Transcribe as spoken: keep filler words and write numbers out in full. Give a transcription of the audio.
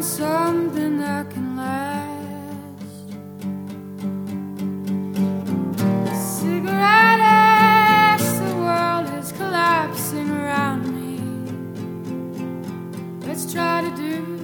something that can last. Cigarette ash, the world is collapsing around me. Let's try to do